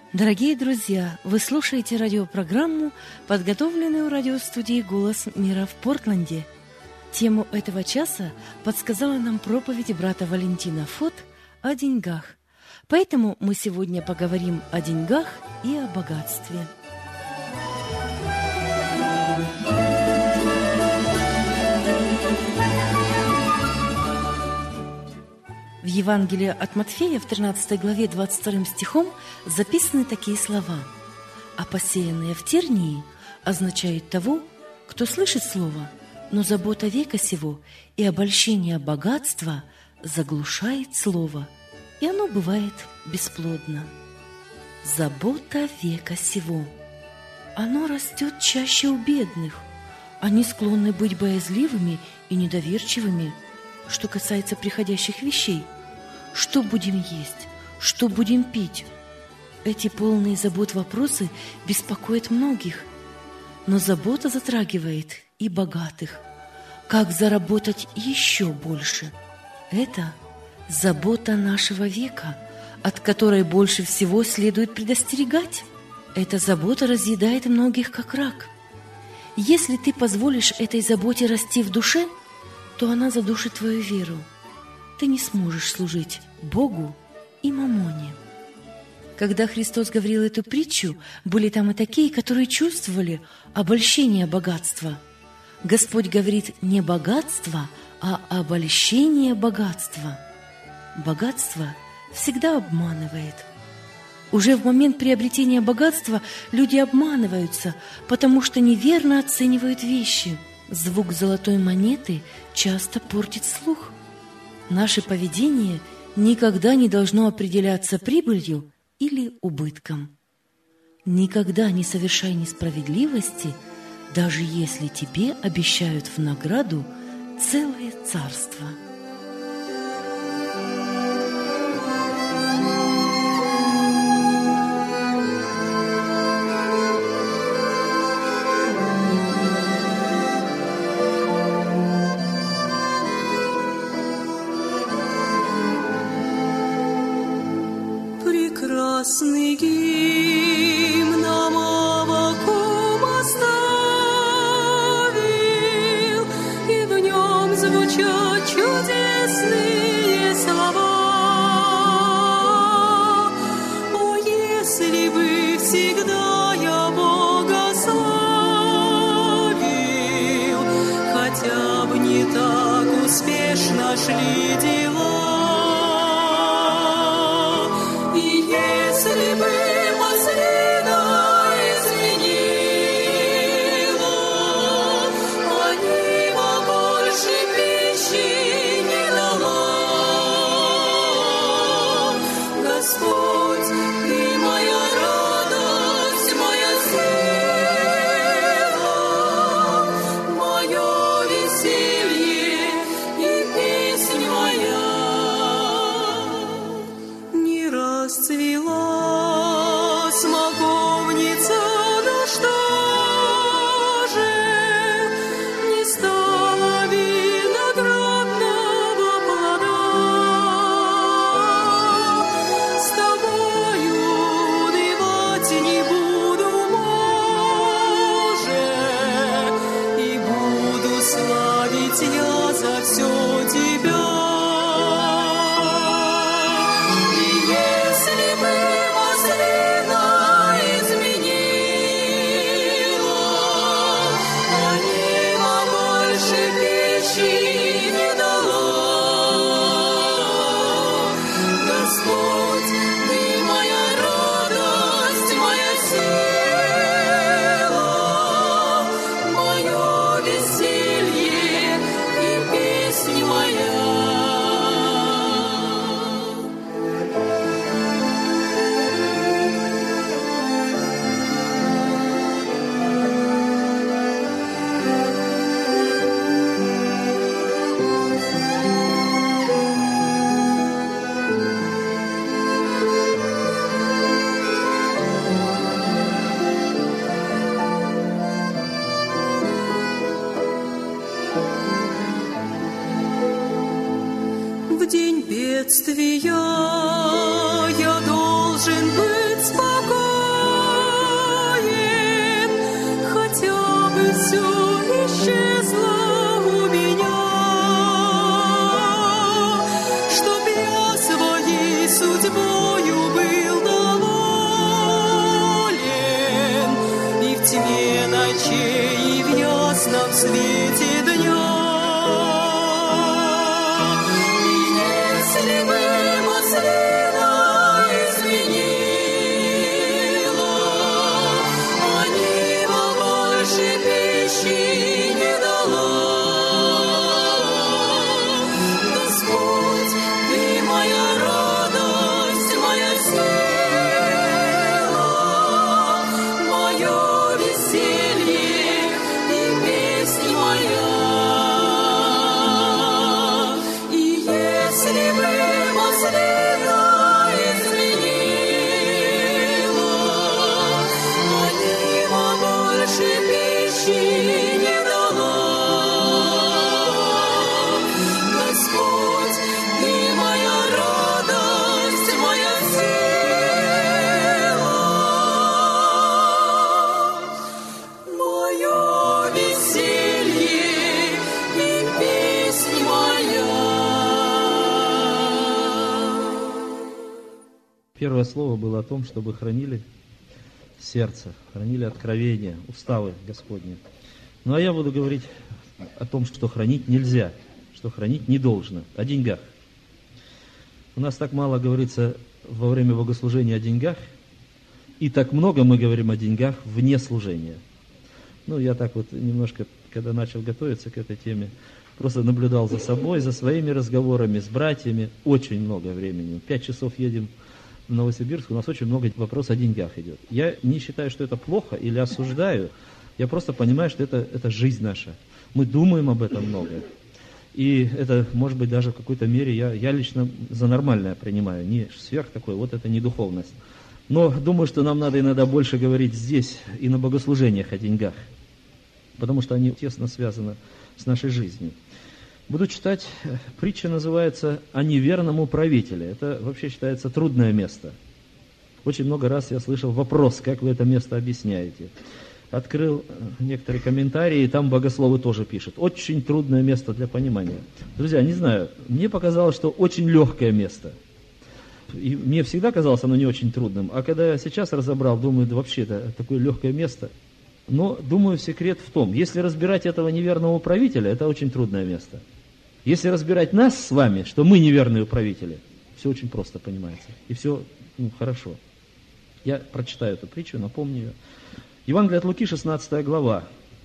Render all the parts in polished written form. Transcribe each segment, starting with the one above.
Дорогие друзья, вы слушаете радиопрограмму, подготовленную радиостудией «Голос мира» в Портленде. Тему этого часа подсказала нам проповедь брата Валентина Фот о деньгах. Поэтому мы сегодня поговорим о деньгах и о богатстве. В Евангелии от Матфея в 13 главе 22 стихом записаны такие слова: «А посеянные в тернии» означают того, кто слышит слово, но забота века сего и обольщение богатства заглушает слово, и оно бывает бесплодно. Забота века сего. Оно растет чаще у бедных. Они склонны быть боязливыми и недоверчивыми, что касается приходящих вещей. Что будем есть? Что будем пить? Эти полные забот вопросы беспокоят многих. Но забота затрагивает и богатых. Как заработать еще больше? Это забота нашего века, от которой больше всего следует предостерегать. Эта забота разъедает многих, как рак. Если ты позволишь этой заботе расти в душе, то она задушит твою веру. Ты не сможешь служить Богу и мамоне. Когда Христос говорил эту притчу, были там и такие, которые чувствовали обольщение богатства. Господь говорит не богатство, а обольщение богатства. Богатство всегда обманывает. Уже в момент приобретения богатства люди обманываются, потому что неверно оценивают вещи. Звук золотой монеты часто портит слух. Наше поведение никогда не должно определяться прибылью или убытком. Никогда не совершай несправедливости, даже если тебе обещают в награду целое царство. Прекрасный гимн нам Аввакум оставил, и в нем звучат чудесные слова. О, если бы всегда я Бога славил, хотя бы не так успешно шли дела. Если бы маслина изменила, Анива больше пищи не дала. Господь, Ты моя радость, моя сила, мое веселье и песнь моя. Не расцвела смоковница, да что же не стало виноградного плода? С тобою унывать не буду, Боже, и буду славить я за все Тебя. И если бы маслина изменила, Анива больше пищи не дала. Господь, Ты моя радость, моя сила, мое веселье и песнь моя. В день бедствия я должен быть спокоен. свете дня. И если бы маслина изменила, они вам больше пищи не дала. Господь, Ты моя радость, моя сила, мое веселье и песнь моя. И если бы маслина изменила, они вам больше пищи не дала. Господь, Ты моя радость, моя сила, мое веселье и песнь моя. Первое слово было о том, чтобы хранили сердце, хранили откровения, уставы Господни. Ну а я буду говорить о том, что хранить нельзя, что хранить не должно, о деньгах. У нас так мало говорится во время богослужения о деньгах, и так много мы говорим о деньгах вне служения. Ну, я так вот немножко, когда начал готовиться к этой теме, просто наблюдал за собой, за своими разговорами с братьями. Очень много времени. 5 часов едем в Новосибирск, у нас очень много вопросов о деньгах идет. Я не считаю, что это плохо или осуждаю, я просто понимаю, что это жизнь наша. Мы думаем об этом много. И это, может быть, даже в какой-то мере я лично за нормальное принимаю, не сверх такой, вот это не духовность. Но думаю, что нам надо иногда больше говорить здесь и на богослужениях о деньгах, потому что они тесно связаны с нашей жизнью. Буду читать, притча называется «О неверном управителе». Это вообще считается трудное место. Очень много раз я слышал вопрос, как вы это место объясняете. Открыл некоторые комментарии, и там богословы тоже пишут. Очень трудное место для понимания. Друзья, не знаю, мне показалось, что очень легкое место. И мне всегда казалось оно не очень трудным. А когда я сейчас разобрал, думаю, да вообще это такое легкое место. Но, думаю, секрет в том, если разбирать этого неверного управителя, это очень трудное место. Если разбирать нас с вами, что мы неверные управители, все очень просто понимается. И все хорошо. Я прочитаю эту притчу, напомню ее. Евангелие от Луки, 16 глава.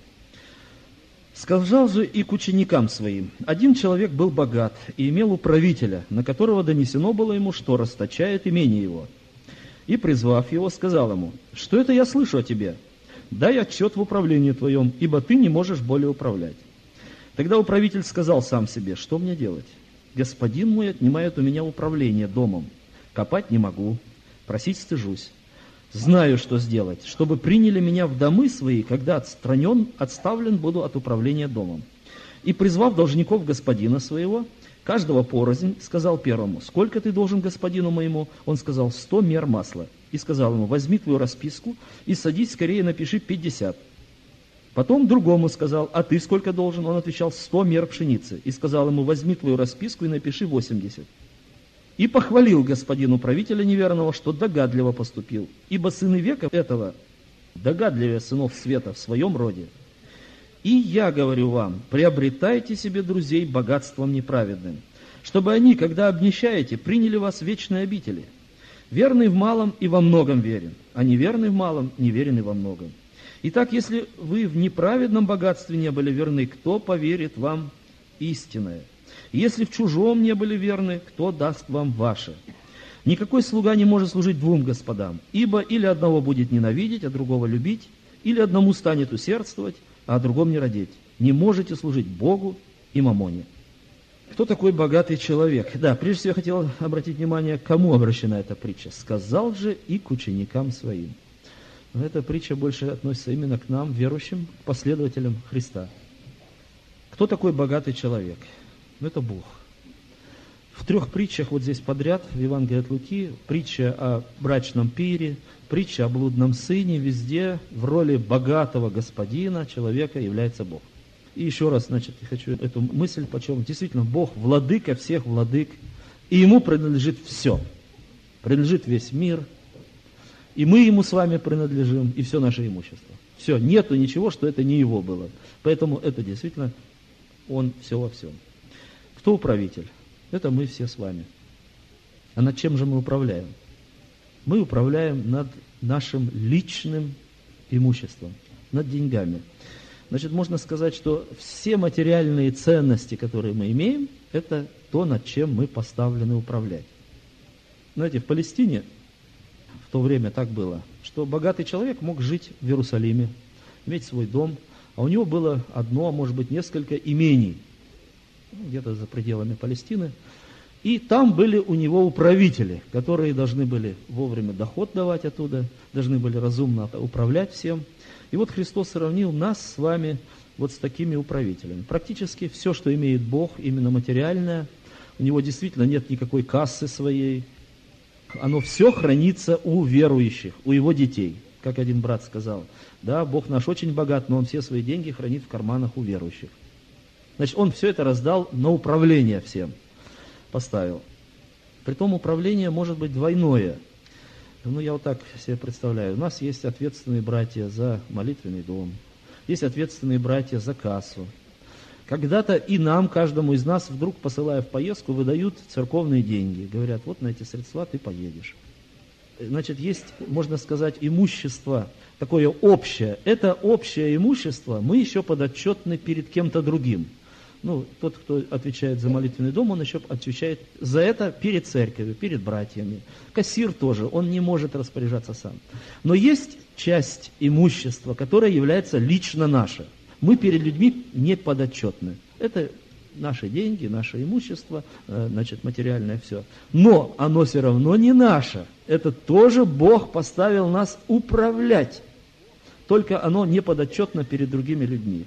«Сказал же и к ученикам своим: один человек был богат и имел управителя, на которого донесено было ему, что расточает имение его. И, призвав его, сказал ему: что это я слышу о тебе? Дай отчет в управлении твоем, ибо ты не можешь более управлять. Тогда управитель сказал сам себе: что мне делать? Господин мой отнимает у меня управление домом. Копать не могу, просить стыжусь. Знаю, что сделать, чтобы приняли меня в домы свои, когда отставлен буду от управления домом. И, призвав должников господина своего, каждого порознь, сказал первому: сколько ты должен господину моему? Он сказал: 100 мер масла. И сказал ему: возьми твою расписку и садись скорее, напиши 50. Потом другому сказал: а ты сколько должен? Он отвечал: 100 мер пшеницы. И сказал ему: возьми твою расписку и напиши 80. И похвалил господин управителя неверного, что догадливо поступил, ибо сыны века этого догадливее сынов света в своем роде. И я говорю вам: приобретайте себе друзей богатством неправедным, чтобы они, когда обнищаете, приняли вас в вечные обители. Верный в малом и во многом верен, а неверный в малом неверен и во многом. Итак, если вы в неправедном богатстве не были верны, кто поверит вам истинное? Если в чужом не были верны, кто даст вам ваше? Никакой слуга не может служить двум господам, ибо или одного будет ненавидеть, а другого любить, или одному станет усердствовать, а о другом не родить. Не можете служить Богу и мамоне». Кто такой богатый человек? Да, прежде всего я хотел обратить внимание, к кому обращена эта притча. «Сказал же и к ученикам своим». Но эта притча больше относится именно к нам, верующим, последователям Христа. Кто такой богатый человек? Это Бог. В 3 притчах вот здесь подряд, в Евангелии от Луки, притча о брачном пире, притча о блудном сыне, везде в роли богатого господина человека является Бог. И еще раз, я хочу эту мысль подчеркнуть. Действительно, Бог владыка всех владык, и Ему принадлежит все. Принадлежит весь мир. И мы ему с вами принадлежим, и все наше имущество. Все, нету ничего, что это не его было. Поэтому это действительно он все во всем. Кто управитель? Это мы все с вами. А над чем же мы управляем? Мы управляем над нашим личным имуществом, над деньгами. Значит, можно сказать, что все материальные ценности, которые мы имеем, это то, над чем мы поставлены управлять. Знаете, в Палестине в то время так было, что богатый человек мог жить в Иерусалиме, иметь свой дом, а у него было одно, а может быть несколько имений, где-то за пределами Палестины, и там были у него управители, которые должны были вовремя доход давать оттуда, должны были разумно управлять всем. И вот Христос сравнил нас с вами вот с такими управителями. Практически все, что имеет Бог, именно материальное, у него действительно нет никакой кассы своей, оно все хранится у верующих, у его детей. Как один брат сказал, да, Бог наш очень богат, но он все свои деньги хранит в карманах у верующих. Значит, он все это раздал на управление всем, поставил. Притом управление может быть двойное. Ну, я вот так себе представляю. У нас есть ответственные братья за молитвенный дом, есть ответственные братья за кассу. Когда-то и нам, каждому из нас, вдруг посылая в поездку, выдают церковные деньги. Говорят, вот на эти средства ты поедешь. Значит, есть, можно сказать, имущество такое общее. Это общее имущество мы еще подотчетны перед кем-то другим. Ну, тот, кто отвечает за молитвенный дом, он еще отвечает за это перед церковью, перед братьями. Кассир тоже, он не может распоряжаться сам. Но есть часть имущества, которая является лично наша. Мы перед людьми не подотчетны. Это наши деньги, наше имущество, значит, материальное все. Но оно все равно не наше. Это тоже Бог поставил нас управлять. Только оно не подотчетно перед другими людьми.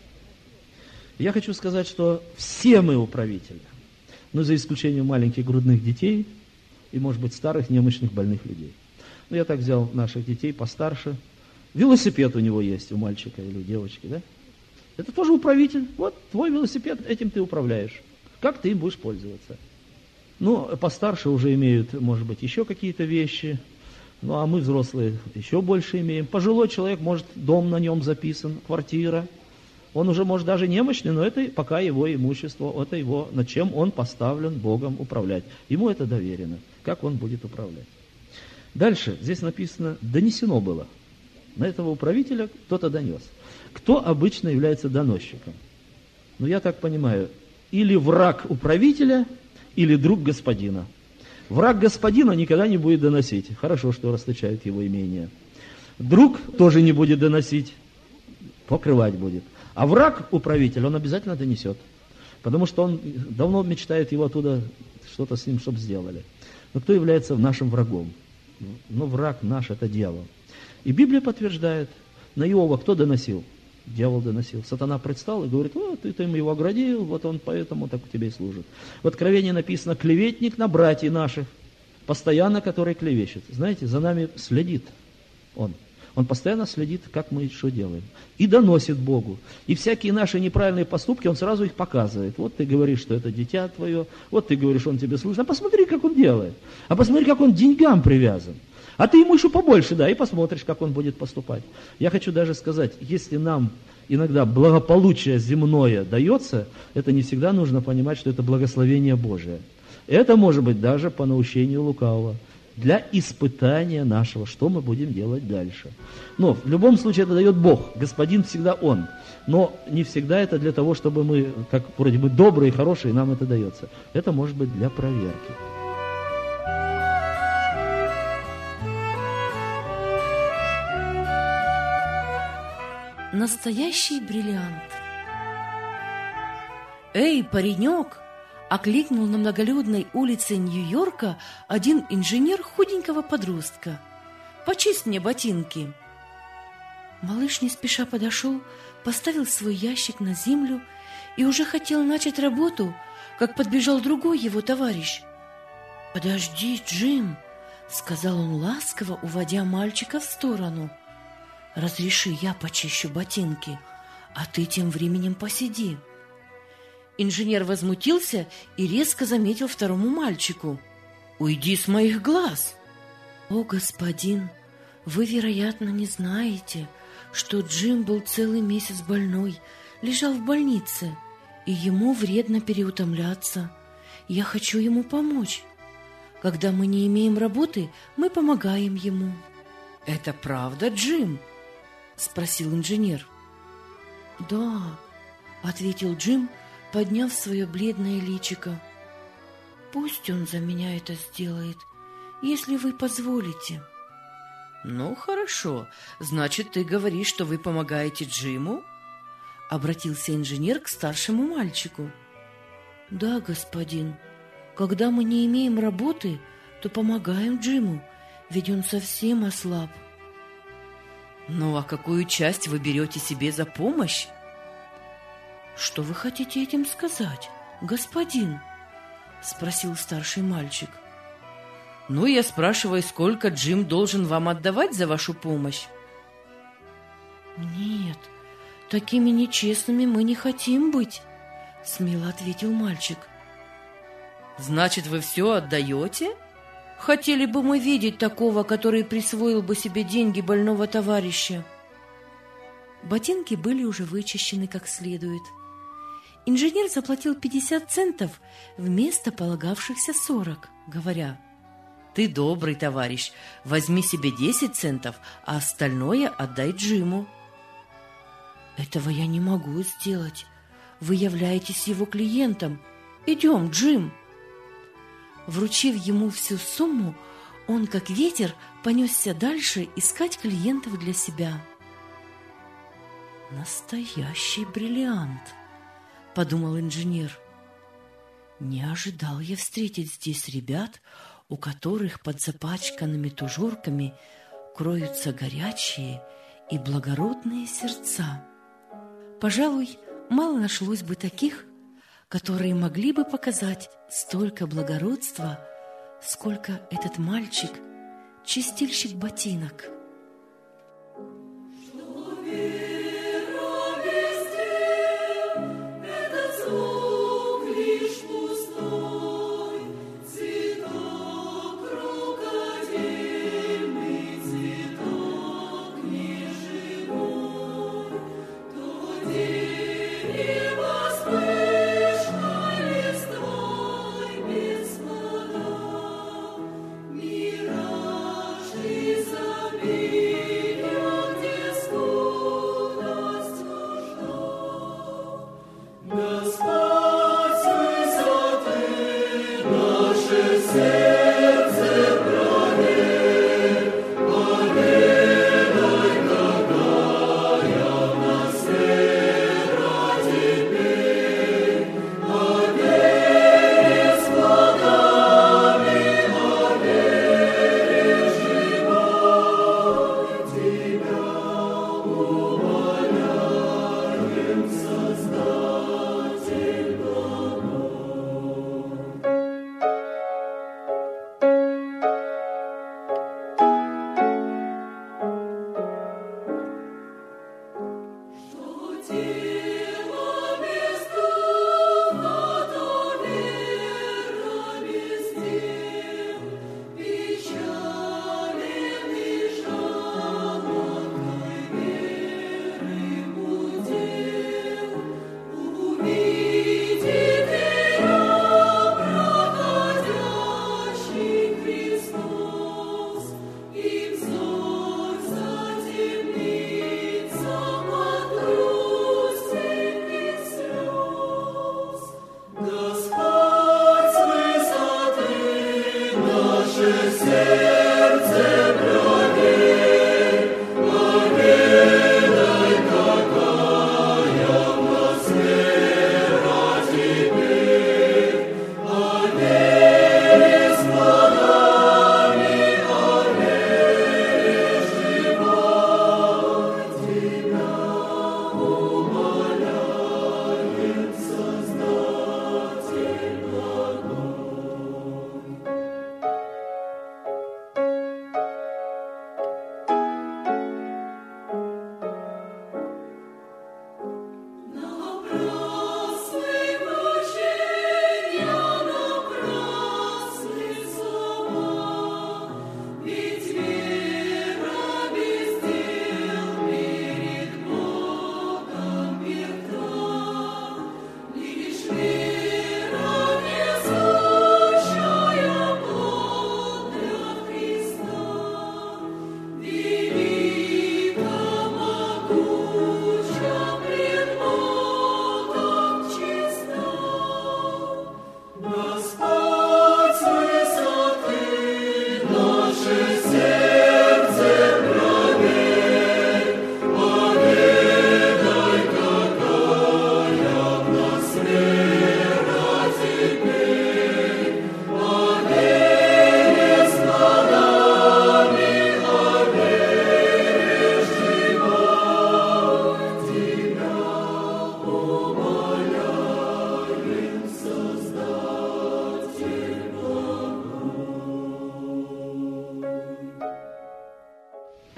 Я хочу сказать, что все мы управители. Но за исключением маленьких грудных детей и, может быть, старых, немощных, больных людей. Ну, я так взял наших детей постарше. Велосипед у него есть, у мальчика или у девочки, да? Это тоже управитель. Вот твой велосипед, этим ты управляешь. Как ты им будешь пользоваться? Ну, постарше уже имеют, может быть, еще какие-то вещи. Ну, а мы, взрослые, еще больше имеем. Пожилой человек, может, дом на нем записан, квартира. Он уже, может, даже немощный, но это пока его имущество, это его, над чем он поставлен Богом управлять. Ему это доверено, как он будет управлять. Дальше, здесь написано, донесено было. На этого управителя кто-то донес. Кто обычно является доносчиком? Ну, я так понимаю, или враг управителя, или друг господина. Враг господина никогда не будет доносить. Хорошо, что расточают его имение. Друг тоже не будет доносить, покрывать будет. А враг управителя, он обязательно донесет. Потому что он давно мечтает его оттуда, что-то с ним, чтобы сделали. Но кто является нашим врагом? Ну, враг наш – это дьявол. И Библия подтверждает, на Иова кто доносил? Дьявол доносил. Сатана предстал и говорит, вот ты им его оградил, вот он поэтому так тебе и служит. В Откровении написано, клеветник на братьев наших, постоянно который клевещет. Знаете, за нами следит он. Он постоянно следит, как мы что делаем. И доносит Богу. И всякие наши неправильные поступки, он сразу их показывает. Вот ты говоришь, что это дитя твое, вот ты говоришь, он тебе служит. А посмотри, как он делает. А посмотри, как он к деньгам привязан. А ты ему еще побольше, да, и посмотришь, как он будет поступать. Я хочу даже сказать, если нам иногда благополучие земное дается, это не всегда нужно понимать, что это благословение Божие. Это может быть даже по наущению лукавого. Для испытания нашего, что мы будем делать дальше. Но в любом случае это дает Бог, Господин всегда Он. Но не всегда это для того, чтобы мы, как вроде бы добрые, хорошие, нам это дается. Это может быть для проверки. Настоящий бриллиант. «Эй, паренек!» — окликнул на многолюдной улице Нью-Йорка один инженер худенького подростка. «Почисть мне ботинки!» Малыш не спеша подошел, поставил свой ящик на землю и уже хотел начать работу, как подбежал другой его товарищ. «Подожди, Джим!» — сказал он ласково, уводя мальчика в сторону. «Разреши, я почищу ботинки, а ты тем временем посиди». Инженер возмутился и резко заметил второму мальчику. «Уйди с моих глаз!» «О, господин, Вы, вероятно, не знаете, что Джим был целый месяц больной, лежал в больнице, и ему вредно переутомляться. Я хочу ему помочь. Когда мы не имеем работы, мы помогаем ему». «Это правда, Джим?» — спросил инженер. «Да», — ответил Джим, подняв свое бледное личико. «Пусть он за меня это сделает, если вы позволите». «Ну, хорошо. Значит, ты говоришь, что вы помогаете Джиму?» — обратился инженер к старшему мальчику. «Да, господин. Когда мы не имеем работы, то помогаем Джиму, ведь он совсем ослаб». «Ну, а какую часть вы берете себе за помощь?» «Что вы хотите этим сказать, господин?» — спросил старший мальчик. «Ну, я спрашиваю, сколько Джим должен вам отдавать за вашу помощь?» «Нет, такими нечестными мы не хотим быть», — смело ответил мальчик. «Значит, вы все отдаете? Хотели бы мы видеть такого, который присвоил бы себе деньги больного товарища». Ботинки были уже вычищены как следует. Инженер заплатил 50 центов вместо полагавшихся 40, говоря: «Ты добрый товарищ, возьми себе 10 центов, а остальное отдай Джиму». «Этого я не могу сделать. Вы являетесь его клиентом. Идем, Джим». Вручив ему всю сумму, он, как ветер, понесся дальше искать клиентов для себя. «Настоящий бриллиант», — подумал инженер. «Не ожидал я встретить здесь ребят, у которых под запачканными тужурками кроются горячие и благородные сердца. Пожалуй, мало нашлось бы таких, которые могли бы показать столько благородства, сколько этот мальчик, чистильщик ботинок». Мираж и забей.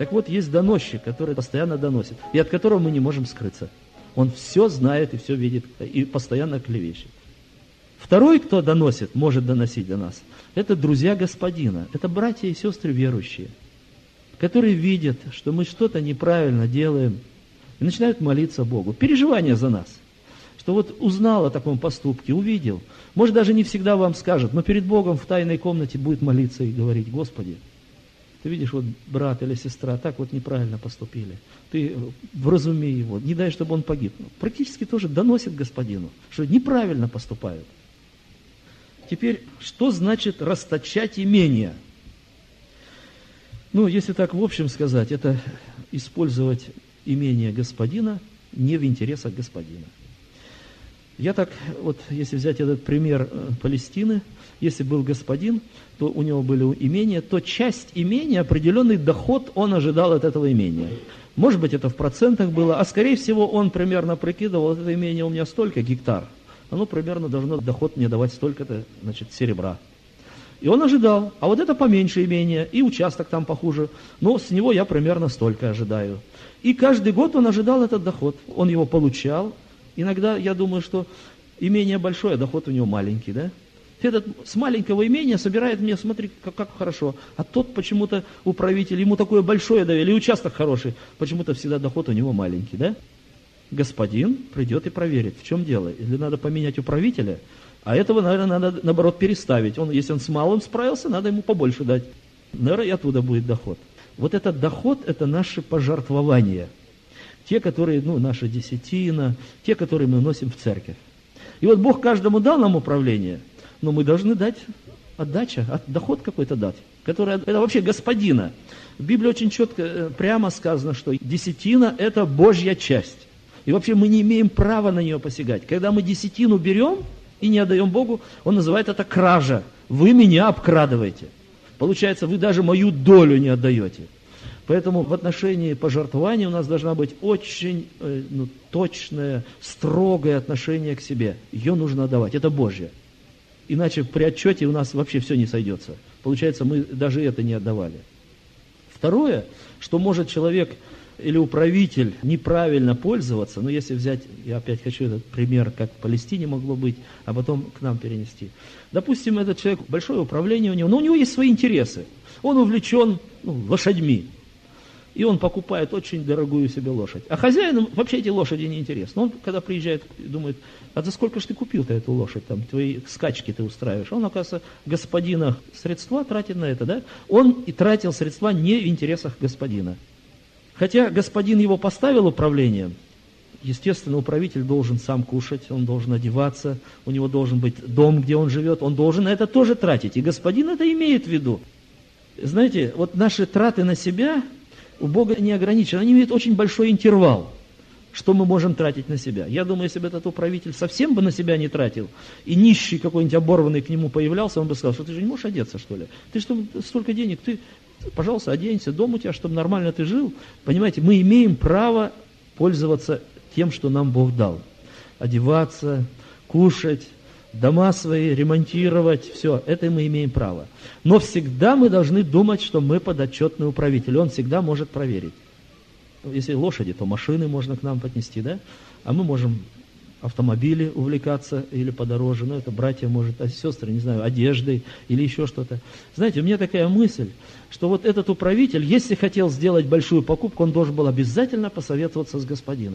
Так вот, есть доносчик, который постоянно доносит, и от которого мы не можем скрыться. Он все знает и все видит, и постоянно клевещет. Второй, кто доносит, может доносить до нас, это друзья Господина, это братья и сестры верующие, которые видят, что мы что-то неправильно делаем, и начинают молиться Богу. Переживание за нас, что вот узнал о таком поступке, увидел. Может, даже не всегда вам скажет, но перед Богом в тайной комнате будет молиться и говорить: Господи, ты видишь, вот брат или сестра так вот неправильно поступили. Ты вразуми его, не дай, чтобы он погиб. Практически тоже доносит Господину, что неправильно поступают. Теперь, что значит расточать имения? Ну, если так в общем сказать, это использовать имение Господина не в интересах Господина. Я так, вот если взять этот пример Палестины, если был господин, то у него были имения, то часть имения, определенный доход он ожидал от этого имения. Может быть, это в процентах было, а скорее всего он примерно прикидывал: это имение у меня столько гектар, оно примерно должно доход мне давать столько-то, значит, серебра. И он ожидал, а вот это поменьше имение, и участок там похуже, но с него я примерно столько ожидаю. И каждый год он ожидал этот доход, он его получал. Иногда я думаю, что имение большое, а доход у него маленький, да? Этот с маленького имения собирает мне, смотри, как хорошо. А тот почему-то управитель, ему такое большое доверие, и участок хороший, почему-то всегда доход у него маленький, да? Господин придет и проверит, в чем дело. Или надо поменять управителя, а этого, наверное, надо, наоборот, переставить. Если он с малым справился, надо ему побольше дать. Наверное, и оттуда будет доход. Вот этот доход – это наши пожертвования. Те, которые, наша десятина, те, которые мы носим в церковь. И вот Бог каждому дал нам управление, но мы должны дать отдача, доход какой-то дать, который это вообще Господина. В Библии очень четко, прямо сказано, что десятина – это Божья часть. И вообще мы не имеем права на нее посягать. Когда мы десятину берем и не отдаем Богу, Он называет это кража. Вы меня обкрадываете. Получается, вы даже мою долю не отдаете. Поэтому в отношении пожертвования у нас должна быть очень точное, строгое отношение к себе. Ее нужно отдавать, это Божье. Иначе при отчете у нас вообще все не сойдется. Получается, мы даже это не отдавали. Второе, что может человек или управитель неправильно пользоваться, если взять, я опять хочу этот пример, как в Палестине могло быть, а потом к нам перенести. Допустим, этот человек, большое управление у него, но у него есть свои интересы. Он увлечен лошадьми. И он покупает очень дорогую себе лошадь. А хозяину вообще эти лошади не интересны. Он, когда приезжает, думает: а за сколько ж ты купил-то эту лошадь, там, твои скачки ты устраиваешь? Он, оказывается, господина средства тратит на это, да? Он и тратил средства не в интересах господина. Хотя господин его поставил управлением, естественно, управитель должен сам кушать, он должен одеваться, у него должен быть дом, где он живет, он должен на это тоже тратить. И господин это имеет в виду. Знаете, вот наши траты на себя у Бога не ограничены, они имеют очень большой интервал, что мы можем тратить на себя. Я думаю, если бы этот управитель совсем бы на себя не тратил, и нищий какой-нибудь оборванный к нему появлялся, он бы сказал: что ты же не можешь одеться, что ли? Ты что, столько денег, ты, пожалуйста, оденься, дом у тебя, чтобы нормально ты жил. Понимаете, мы имеем право пользоваться тем, что нам Бог дал. Одеваться, кушать, дома свои ремонтировать, все, это мы имеем право. Но всегда мы должны думать, что мы подотчетный управитель, он всегда может проверить. Если лошади, то машины можно к нам поднести, да? А мы можем автомобили увлекаться или подороже, это братья, может, а сестры, не знаю, одеждой или еще что-то. Знаете, у меня такая мысль, что вот этот управитель, если хотел сделать большую покупку, он должен был обязательно посоветоваться с господином.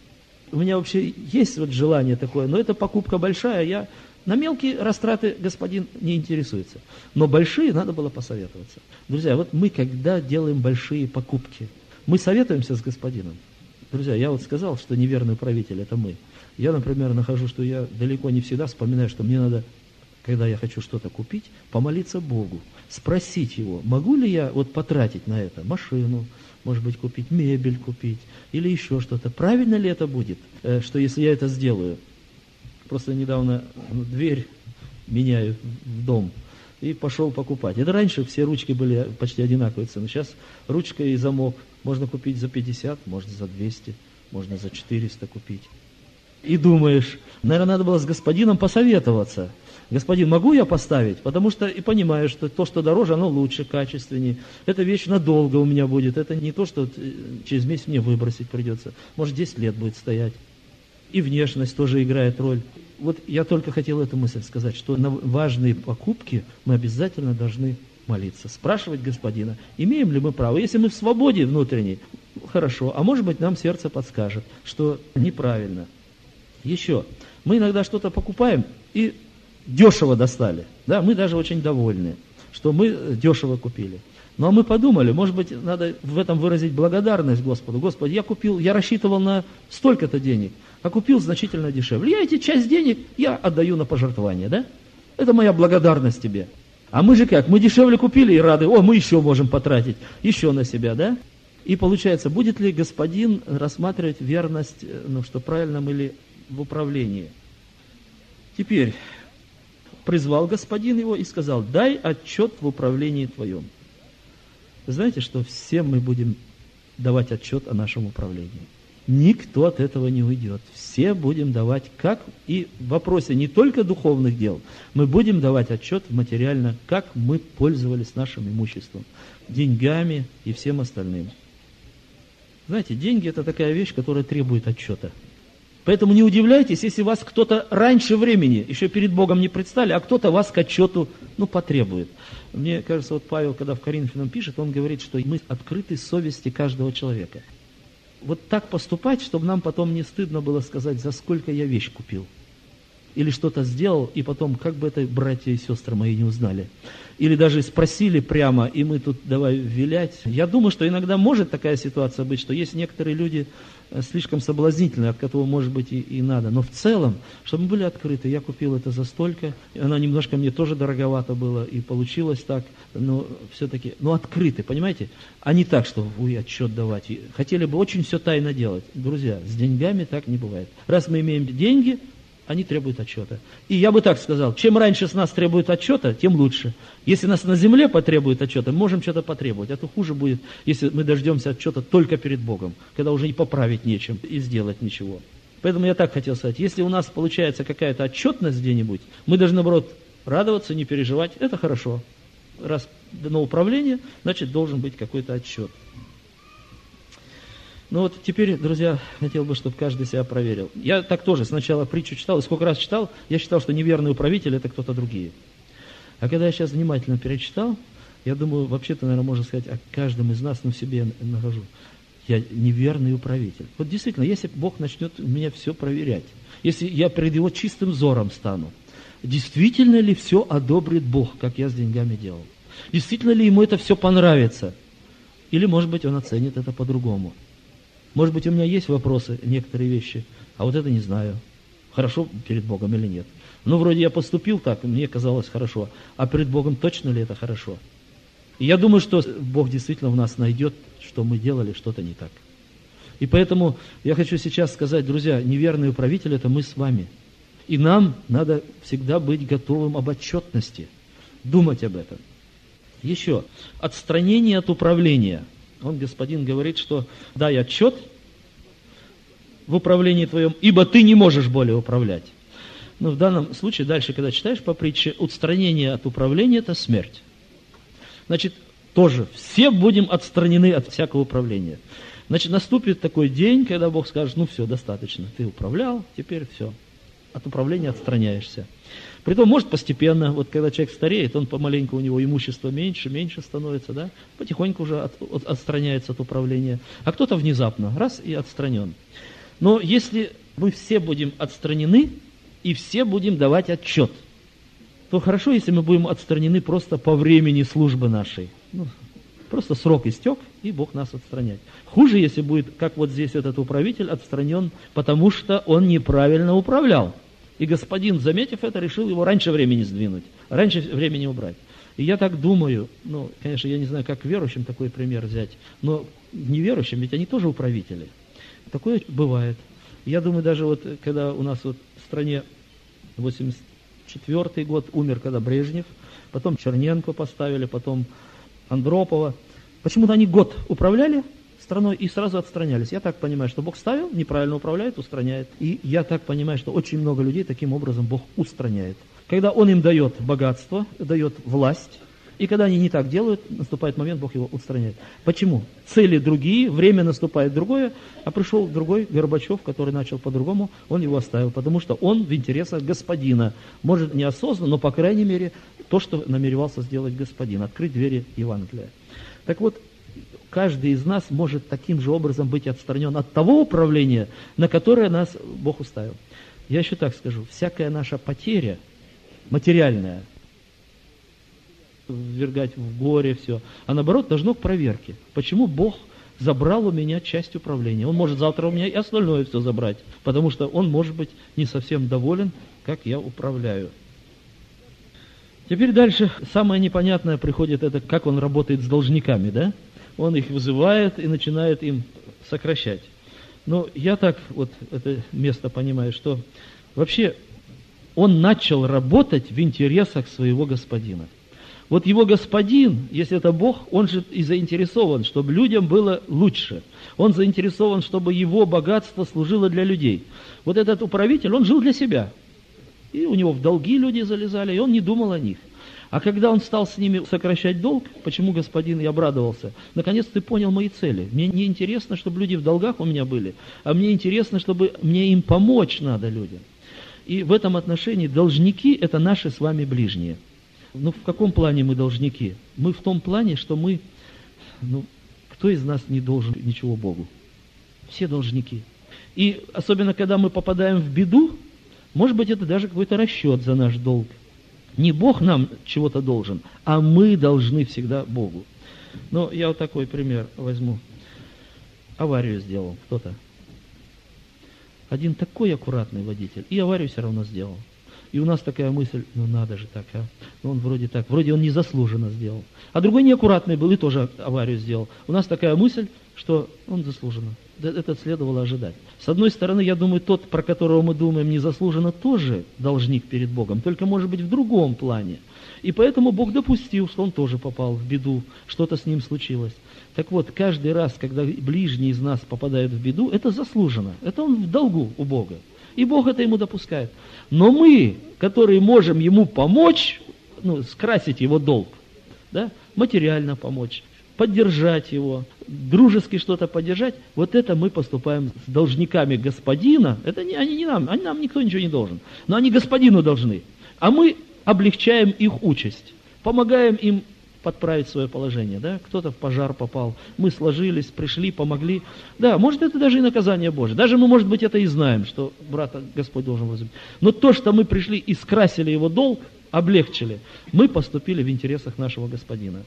У меня вообще есть вот желание такое, но эта покупка большая, на мелкие растраты господин не интересуется. Но большие надо было посоветоваться. Друзья, вот мы, когда делаем большие покупки, мы советуемся с господином. Друзья, я вот сказал, что неверный управитель – это мы. Я, например, нахожу, что я далеко не всегда вспоминаю, что мне надо, когда я хочу что-то купить, помолиться Богу, спросить Его, могу ли я вот потратить на это машину, может быть, купить мебель, купить или еще что-то. Правильно ли это будет, что если я это сделаю? Просто недавно дверь меняю в дом и пошел покупать. Это раньше все ручки были почти одинаковые цены. Сейчас ручка и замок можно купить за 50, можно за 200, можно за 400 купить. И думаешь, наверное, надо было с господином посоветоваться. господин, могу я поставить? Потому что и понимаю, что то, что дороже, оно лучше, качественнее. Эта вещь надолго у меня будет. Это не то, что через месяц мне выбросить придется. Может, 10 лет будет стоять. И внешность тоже играет роль. Вот я только хотел эту мысль сказать, что на важные покупки мы обязательно должны молиться, спрашивать господина, имеем ли мы право. Если мы в свободе внутренней, хорошо, а может быть нам сердце подскажет, что неправильно. Еще, мы иногда что-то покупаем и дешево достали, да, мы даже очень довольны, что мы дешево купили. Ну а мы подумали, может быть, надо в этом выразить благодарность Господу. Господи, я рассчитывал на столько-то денег, а купил значительно дешевле. Я эти часть денег я отдаю на пожертвование, да? Это моя благодарность тебе. А мы же как? Мы дешевле купили и рады, мы еще можем потратить, еще на себя, да? И получается, будет ли господин рассматривать верность, что правильно мы ли в управлении? Теперь призвал господин его и сказал, дай отчет в управлении твоем. Вы знаете, что все мы будем давать отчет о нашем управлении. Никто от этого не уйдет. Все будем давать, как и в вопросе не только духовных дел, мы будем давать отчет материально, как мы пользовались нашим имуществом, деньгами и всем остальным. Знаете, деньги – это такая вещь, которая требует отчета. Поэтому не удивляйтесь, если вас кто-то раньше времени, еще перед Богом не предстали, а кто-то вас к отчету, потребует. Мне кажется, вот Павел, когда в Коринфянам пишет, он говорит, что мы открыты совести каждого человека. Вот так поступать, чтобы нам потом не стыдно было сказать, за сколько я вещь купил. Или что-то сделал, и потом, как бы это братья и сестры мои не узнали. Или даже спросили прямо, и мы тут давай вилять. Я думаю, что иногда может такая ситуация быть, что есть некоторые люди слишком соблазнительные, от которого, может быть, и надо. Но в целом, чтобы мы были открыты, я купил это за столько, она немножко мне тоже дороговато была, и получилось так, но все-таки, открыты, понимаете? А не так, что отчет давать. Хотели бы очень все тайно делать. Друзья, с деньгами так не бывает. Раз мы имеем деньги, они требуют отчета. И я бы так сказал, чем раньше с нас требуют отчета, тем лучше. Если нас на земле потребуют отчета, мы можем что-то потребовать. А то хуже будет, если мы дождемся отчета только перед Богом, когда уже и поправить нечем, и сделать ничего. Поэтому я так хотел сказать, если у нас получается какая-то отчетность где-нибудь, мы должны, наоборот, радоваться, не переживать. Это хорошо. Раз дано управление, значит, должен быть какой-то отчет. Теперь, друзья, хотел бы, чтобы каждый себя проверил. Я так тоже сначала притчу читал, и сколько раз читал, я считал, что неверный управитель – это кто-то другие. А когда я сейчас внимательно перечитал, я думаю, вообще-то, наверное, можно сказать о каждом из нас, в себе я нахожу. Я неверный управитель. Вот действительно, если Бог начнет меня все проверять, если я перед Его чистым взором стану, действительно ли все одобрит Бог, как я с деньгами делал? Действительно ли Ему это все понравится? Или, может быть, Он оценит это по-другому? Может быть, у меня есть вопросы, некоторые вещи, а вот это не знаю, хорошо перед Богом или нет. Вроде я поступил так, мне казалось хорошо, а перед Богом точно ли это хорошо? И я думаю, что Бог действительно в нас найдет, что мы делали что-то не так. И поэтому я хочу сейчас сказать, друзья, неверный управитель – это мы с вами. И нам надо всегда быть готовым об отчетности, думать об этом. Еще, отстранение от управления – господин говорит, что дай отчет в управлении твоем, ибо ты не можешь более управлять. Но в данном случае, дальше, когда читаешь по притче, отстранение от управления – это смерть. Значит, тоже все будем отстранены от всякого управления. Значит, наступит такой день, когда Бог скажет, все, достаточно, ты управлял, теперь все, от управления отстраняешься. Притом, может, постепенно, когда человек стареет, он помаленьку, у него имущество меньше становится, да, потихоньку уже отстраняется от управления, а кто-то внезапно, раз и отстранен. Но если мы все будем отстранены, и все будем давать отчет, то хорошо, если мы будем отстранены просто по времени службы нашей. Просто срок истек, и Бог нас отстраняет. Хуже, если будет, как вот здесь этот управитель, отстранен, потому что он неправильно управлял. И господин, заметив это, решил его раньше времени сдвинуть, раньше времени убрать. И я так думаю, конечно, я не знаю, как верующим такой пример взять, но неверующим, ведь они тоже управители. Такое бывает. Я думаю, даже когда у нас в стране 84-й год умер, когда Брежнев, потом Черненко поставили, потом Андропова. Почему-то они год управляли страной и сразу отстранялись. Я так понимаю, что Бог ставил, неправильно управляет, устраняет. И я так понимаю, что очень много людей таким образом Бог устраняет. когда Он им дает богатство, дает власть, и когда они не так делают, наступает момент, Бог его устраняет. Почему? Цели другие, время наступает другое, а пришел другой Горбачев, который начал по-другому, он его оставил, потому что он в интересах господина. Может, неосознанно, но, по крайней мере, то, что намеревался сделать господин, открыть двери Евангелия. Так вот, каждый из нас может таким же образом быть отстранен от того управления, на которое нас Бог уставил. Я еще так скажу, всякая наша потеря материальная, ввергать в горе все, а наоборот должно к проверке. Почему Бог забрал у меня часть управления? Он может завтра у меня и остальное все забрать, потому что Он может быть не совсем доволен, как я управляю. Теперь дальше самое непонятное приходит, это как Он работает с должниками, да? Он их вызывает и начинает им сокращать. Но я так вот это место понимаю, что вообще Он начал работать в интересах своего господина. Вот его господин, если это Бог, он же и заинтересован, чтобы людям было лучше. Он заинтересован, чтобы его богатство служило для людей. Вот этот управитель, он жил для себя. И у него в долги люди залезали, и он не думал о них. А когда он стал с ними сокращать долг, почему господин и обрадовался? Наконец ты понял мои цели. Мне не интересно, чтобы люди в долгах у меня были, а мне интересно, чтобы мне им помочь надо людям. И в этом отношении должники – это наши с вами ближние. Ну, в каком плане мы должники? Мы в том плане, что мы, кто из нас не должен ничего Богу? Все должники. И особенно, когда мы попадаем в беду, может быть, это даже какой-то расчет за наш долг. Не Бог нам чего-то должен, а мы должны всегда Богу. Но я вот такой пример возьму. Аварию сделал кто-то. Один такой аккуратный водитель, и аварию все равно сделал. И у нас такая мысль, надо же так, а? Он вроде он незаслуженно сделал. А другой неаккуратный был и тоже аварию сделал. У нас такая мысль, что он заслуженно. Это следовало ожидать. С одной стороны, я думаю, тот, про которого мы думаем незаслуженно, тоже должник перед Богом, только может быть в другом плане. И поэтому Бог допустил, что он тоже попал в беду, что-то с ним случилось. Так вот, каждый раз, когда ближний из нас попадает в беду, это заслуженно. Это он в долгу у Бога. И Бог это ему допускает. Но мы, которые можем ему помочь, скрасить его долг, да, материально помочь, поддержать его, дружески что-то поддержать, вот это мы поступаем с должниками господина. Это они не нам никто ничего не должен. Но они господину должны. А мы облегчаем их участь, помогаем им подправить свое положение, да, кто-то в пожар попал, мы сложились, пришли, помогли, да, может это даже и наказание Божие, даже мы, может быть, это и знаем, что брата Господь должен возлюбить, но то, что мы пришли и скрасили его долг, облегчили, мы поступили в интересах нашего Господина.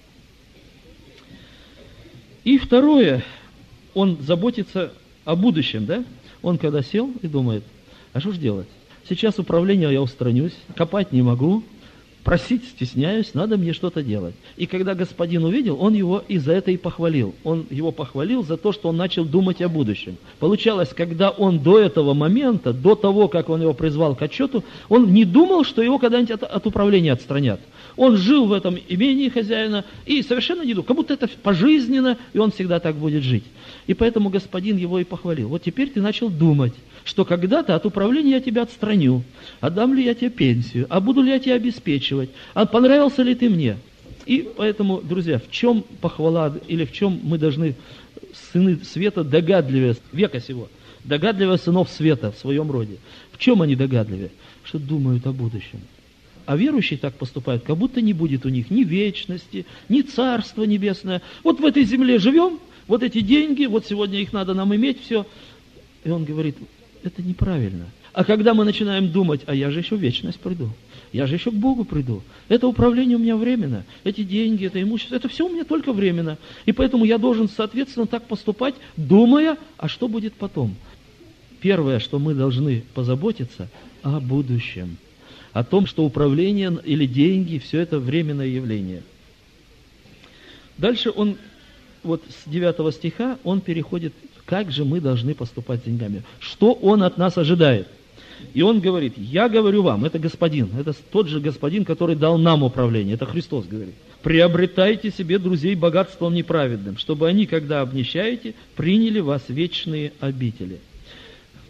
И второе, он заботится о будущем, да, он когда сел и думает, а что ж делать, сейчас управление я устранюсь, копать не могу, просить стесняюсь, надо мне что-то делать. И когда господин увидел, он его и за это и похвалил. Он его похвалил за то, что он начал думать о будущем. Получалось, когда он до этого момента, до того, как он его призвал к отчету, он не думал, что его когда-нибудь от управления отстранят. Он жил в этом имении хозяина и совершенно не думал, как будто это пожизненно, и он всегда так будет жить. И поэтому господин его и похвалил. Вот теперь ты начал думать, что когда-то от управления я тебя отстраню, отдам ли я тебе пенсию, а буду ли я тебя обеспечивать, а понравился ли ты мне. И поэтому, друзья, в чем похвала или в чем мы должны, сыны света, догадливее века сего, догадливее сынов света в своем роде. В чем они догадливее? Что думают о будущем. А верующие так поступают, как будто не будет у них ни вечности, ни царства небесное. Вот в этой земле живем, вот эти деньги, вот сегодня их надо нам иметь, все. И он говорит, это неправильно. А когда мы начинаем думать, а я же еще в вечность приду, я же еще к Богу приду, это управление у меня временно, эти деньги, это имущество, это все у меня только временно. И поэтому я должен, соответственно, так поступать, думая, а что будет потом. Первое, что мы должны позаботиться, о будущем. О том, что управление или деньги, все это временное явление. Дальше он, вот с 9 стиха, он переходит, как же мы должны поступать с деньгами. Что он от нас ожидает. И он говорит, я говорю вам, это господин, это тот же господин, который дал нам управление, это Христос говорит. Приобретайте себе друзей богатством неправедным, чтобы они, когда обнищаете, приняли вас вечные обители.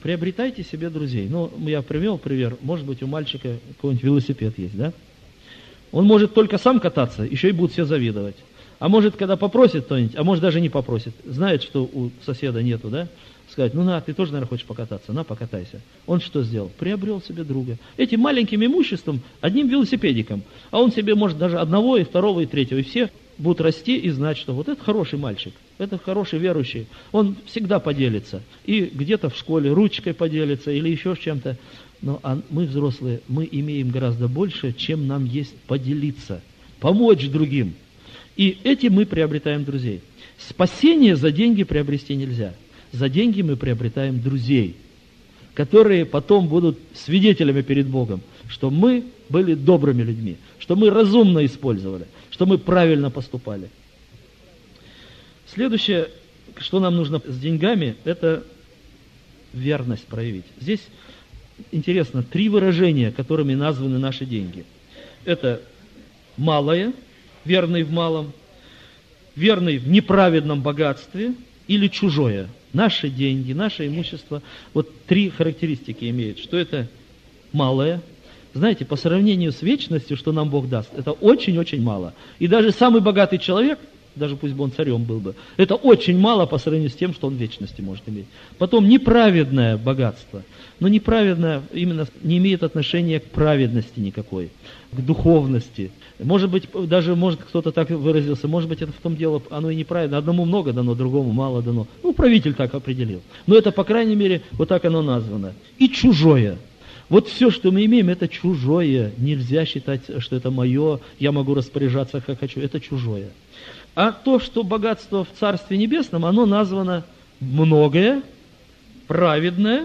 приобретайте себе друзей. Ну, я привел пример, может быть, у мальчика какой-нибудь велосипед есть, да? Он может только сам кататься, еще и будут все завидовать. А может, когда попросит кто-нибудь, а может, даже не попросит, знает, что у соседа нету, да? Сказать, ну на, ты тоже, наверное, хочешь покататься, на, покатайся. Он что сделал? Приобрел себе друга. Этим маленьким имуществом, одним велосипедиком. А он себе может даже одного, и второго, и третьего. И все будут расти и знать, что вот это хороший мальчик, это хороший верующий. Он всегда поделится. И где-то в школе ручкой поделится или еще с чем-то. Но мы, взрослые, мы имеем гораздо больше, чем нам есть поделиться, помочь другим. И этим мы приобретаем друзей. Спасение за деньги приобрести нельзя. За деньги мы приобретаем друзей, которые потом будут свидетелями перед Богом, что мы были добрыми людьми, что мы разумно использовали, что мы правильно поступали. Следующее, что нам нужно с деньгами, это верность проявить. Здесь интересно, 3 выражения, которыми названы наши деньги. Это малое, верный в малом, верный в неправедном богатстве или чужое. Наши деньги, наше имущество, вот 3 характеристики имеют, что это малое. Знаете, по сравнению с вечностью, что нам Бог даст, это очень-очень мало. И даже самый богатый человек, даже пусть бы он царем был бы, это очень мало по сравнению с тем, что он в вечности может иметь. Потом неправедное богатство. Но неправедное именно не имеет отношения к праведности никакой, к духовности. Может быть, даже может кто-то так выразился, может быть, это в том дело, оно и неправильно. Одному много дано, другому мало дано. Ну, правитель так определил. Но это, по крайней мере, вот так оно названо. И чужое. Вот все, что мы имеем, это чужое. Нельзя считать, что это мое, я могу распоряжаться, как хочу. Это чужое. А то, что богатство в Царстве Небесном, оно названо многое, праведное,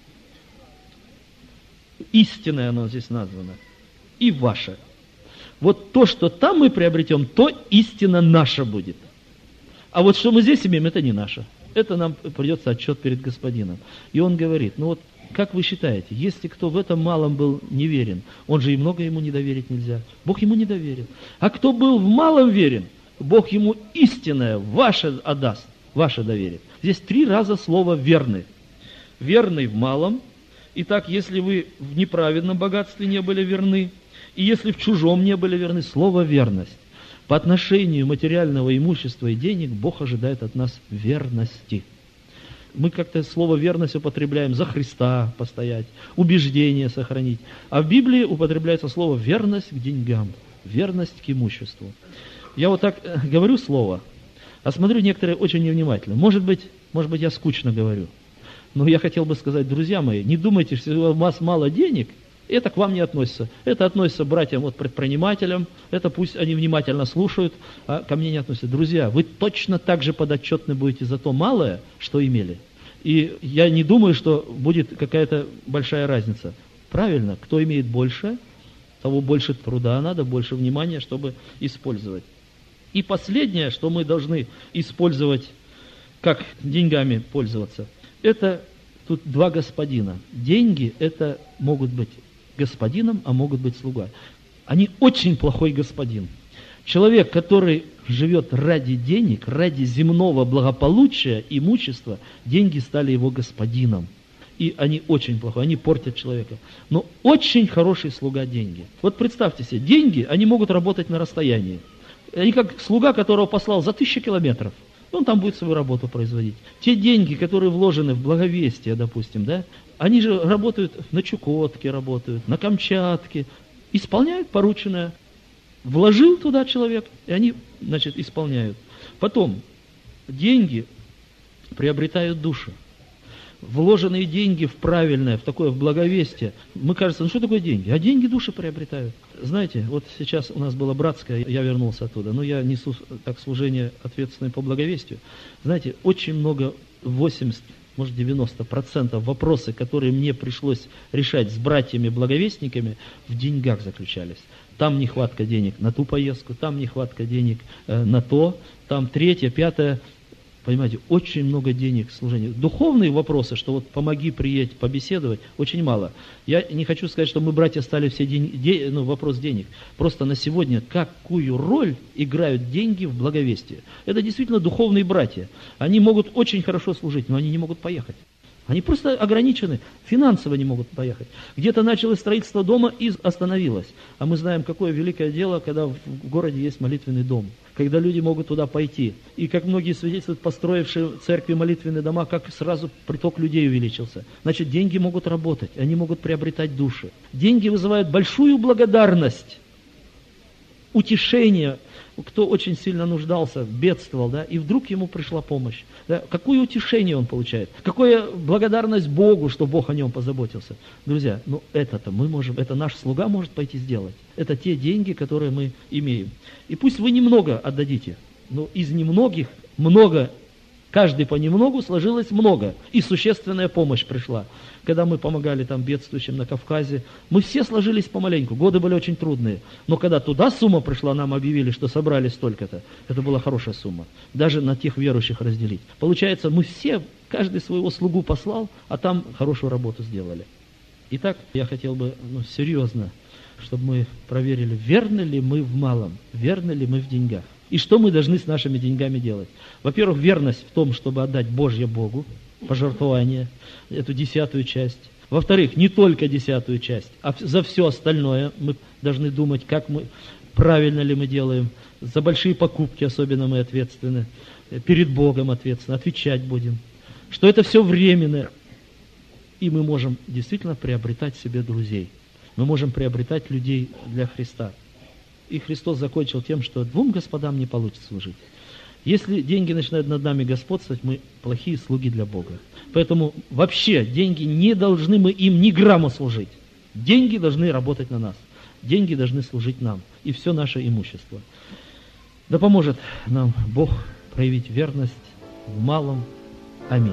истинное оно здесь названо, и ваше. Вот то, что там мы приобретем, то истина наша будет. А вот что мы здесь имеем, это не наше. Это нам придется отчет перед Господином. И он говорит, ну вот, как вы считаете, если кто в этом малом был неверен, он же и много ему не доверить нельзя. Бог ему не доверил. А кто был в малом верен, Бог ему истинное, ваше отдаст, ваше доверит. Здесь 3 раза слово «верный». Верный в малом. Итак, если вы в неправедном богатстве не были верны, и если в чужом не были верны, слово «верность». По отношению материального имущества и денег Бог ожидает от нас верности. Мы как-то слово «верность» употребляем за Христа постоять, убеждение сохранить. А в Библии употребляется слово «верность к деньгам», верность к имуществу. Я вот так говорю слово, а смотрю некоторые очень невнимательно. Может быть, я скучно говорю. Но я хотел бы сказать, друзья мои, не думайте, что у вас мало денег, это к вам не относится. Это относится к братьям, вот, предпринимателям, это пусть они внимательно слушают, а ко мне не относится. Друзья, вы точно так же подотчетны будете за то малое, что имели. И я не думаю, что будет какая-то большая разница. Правильно, кто имеет больше, того больше труда надо, больше внимания, чтобы использовать. И последнее, что мы должны использовать, как деньгами пользоваться, это тут 2 господина. Деньги это могут быть господином, а могут быть слуга. Они очень плохой господин. Человек, который живет ради денег, ради земного благополучия, имущества, деньги стали его господином. И они очень плохие, они портят человека. Но очень хороший слуга деньги. Вот представьте себе, деньги, они могут работать на расстоянии. Они как слуга, которого послал за 1000 километров. Он там будет свою работу производить. Те деньги, которые вложены в благовестие, допустим, да, они же работают на Чукотке, работают, на Камчатке, исполняют порученное. Вложил туда человек, и они, значит, исполняют. Потом, деньги приобретают души. Вложенные деньги в правильное, в такое, в благовестие. Мы кажется, ну что такое деньги? А деньги души приобретают. Знаете, вот сейчас у нас было братское, я вернулся оттуда, но я несу так служение ответственное по благовестию. Знаете, очень много, 80, может 90% вопросы, которые мне пришлось решать с братьями-благовестниками, в деньгах заключались. Там нехватка денег на ту поездку, там нехватка денег на то, там 3, 5. Понимаете, очень много денег в служении. Духовные вопросы, что вот помоги приедь побеседовать, очень мало. Я не хочу сказать, что мы, братья, стали все вопрос денег. Просто на сегодня какую роль играют деньги в благовестии? Это действительно духовные братья. Они могут очень хорошо служить, но они не могут поехать. Они просто ограничены, финансово не могут поехать. Где-то началось строительство дома и остановилось. А мы знаем, какое великое дело, когда в городе есть молитвенный дом. Когда люди могут туда пойти. И как многие свидетельствуют, построившие церкви молитвенные дома, как сразу приток людей увеличился. Значит, деньги могут работать, они могут приобретать души. Деньги вызывают большую благодарность, утешение. Кто очень сильно нуждался, бедствовал, да, и вдруг ему пришла помощь. Да, какое утешение он получает, какая благодарность Богу, что Бог о нем позаботился. Друзья, это-то мы можем, это наш слуга может пойти сделать. Это те деньги, которые мы имеем. И пусть вы немного отдадите, но из немногих много, каждый понемногу сложилось много, и существенная помощь пришла. Когда мы помогали там бедствующим на Кавказе, мы все сложились помаленьку, годы были очень трудные. Но когда туда сумма пришла, нам объявили, что собрали столько-то, это была хорошая сумма. Даже на тех верующих разделить. Получается, мы все, каждый своего слугу послал, а там хорошую работу сделали. Итак, я хотел бы серьезно, чтобы мы проверили, верны ли мы в малом, верны ли мы в деньгах. И что мы должны с нашими деньгами делать? Во-первых, верность в том, чтобы отдать Божье Богу, пожертвование, эту 10-ю часть. Во-вторых, не только 10-ю часть, а за все остальное мы должны думать, как мы, правильно ли мы делаем. За большие покупки особенно мы ответственны, перед Богом ответственны, отвечать будем. Что это все временно, и мы можем действительно приобретать себе друзей. Мы можем приобретать людей для Христа. И Христос закончил тем, что двум господам не получится служить. Если деньги начинают над нами господствовать, мы плохие слуги для Бога. Поэтому вообще деньги не должны мы им ни грамма служить. Деньги должны работать на нас. Деньги должны служить нам. И все наше имущество. Да поможет нам Бог проявить верность в малом. Аминь.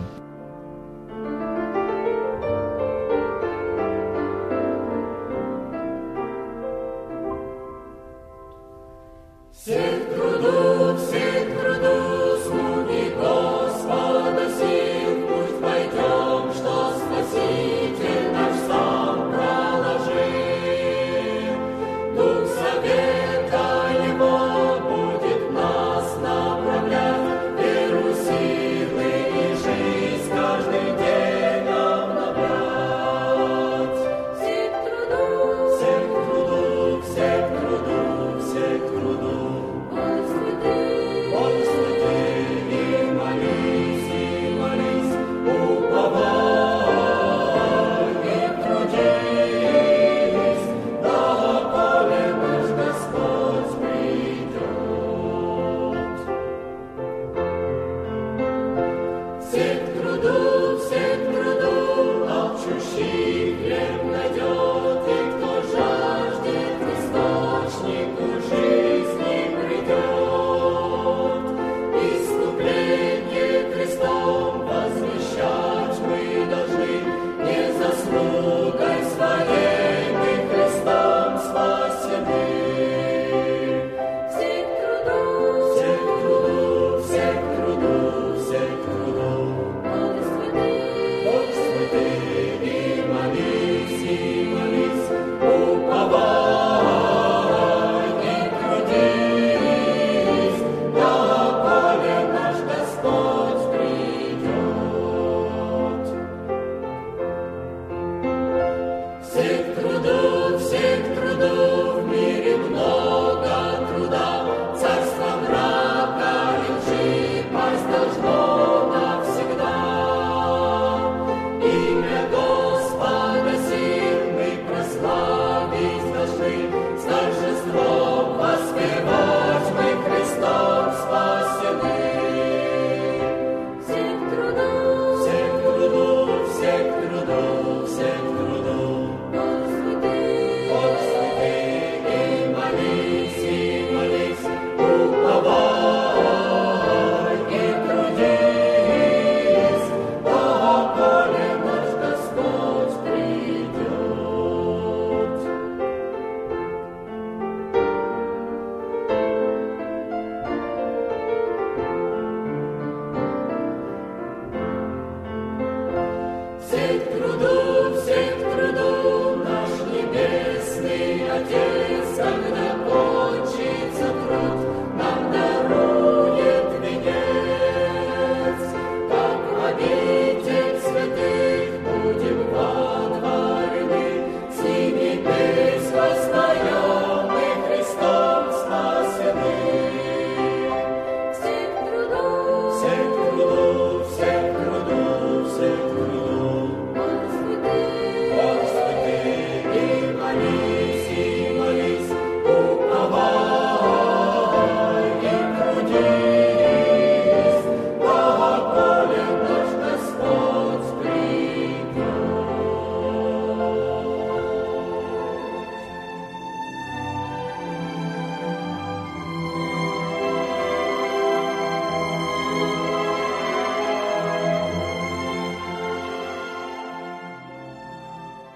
Святых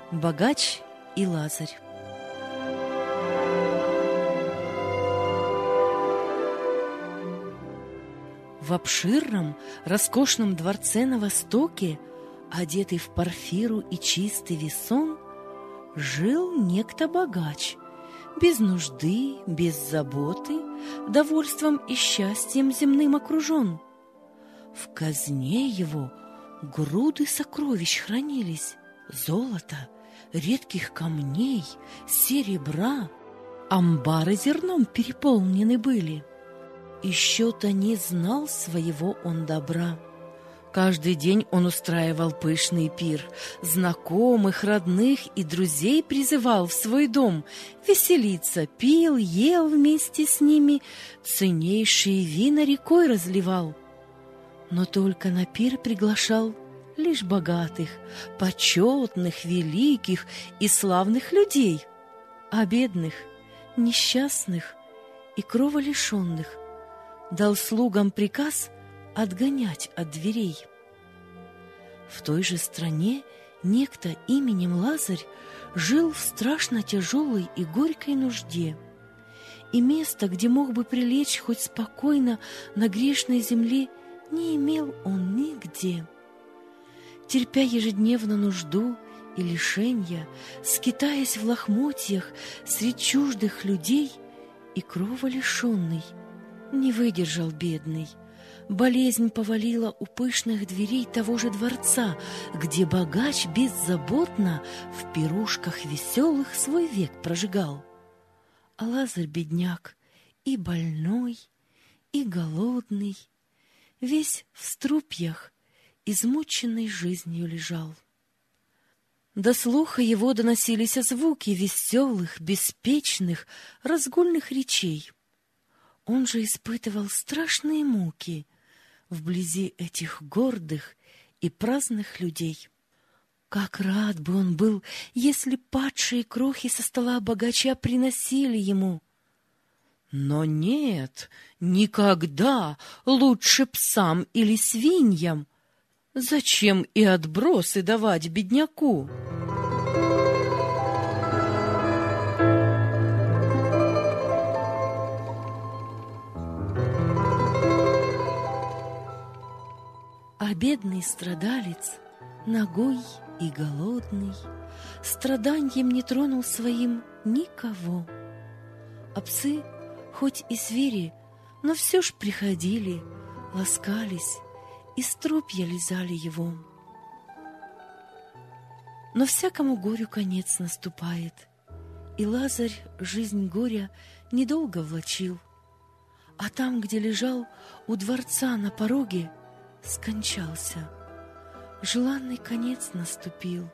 Богач и Лазарь. В обширном, роскошном дворце на востоке, одетый в парфиру и чистый весон, жил некто богач, без нужды, без заботы, довольством и счастьем земным окружен. В казне его груды сокровищ хранились, золота, редких камней, серебра, амбары зерном переполнены были. И счета не знал своего он добра. Каждый день он устраивал пышный пир, знакомых, родных и друзей призывал в свой дом веселиться, пил, ел вместе с ними, ценнейшие вина рекой разливал. Но только на пир приглашал лишь богатых, почетных, великих и славных людей, а бедных, несчастных и кроволишенных дал слугам приказ отгонять от дверей. В той же стране некто именем Лазарь жил в страшно тяжелой и горькой нужде, и места, где мог бы прилечь хоть спокойно на грешной земле, не имел он нигде. Терпя ежедневно нужду и лишенья, скитаясь в лохмотьях средь чуждых людей, и кроволишенный не выдержал бедный. Болезнь повалила у пышных дверей того же дворца, где богач беззаботно в пирушках веселых свой век прожигал. А Лазарь бедняк и больной, и голодный, весь в струпьях, измученный жизнью лежал. До слуха его доносились звуки веселых, беспечных, разгульных речей. Он же испытывал страшные муки вблизи этих гордых и праздных людей. Как рад бы он был, если падшие крохи со стола богача приносили ему. Но нет, никогда, лучше псам или свиньям. Зачем и отбросы давать бедняку? А бедный страдалец, нагой и голодный, страданьем не тронул своим никого. А псы, хоть и звери, но все ж приходили, ласкались и струпья лизали его. Но всякому горю конец наступает, и Лазарь жизнь горя недолго влачил, а там, где лежал у дворца на пороге, скончался. Желанный конец наступил.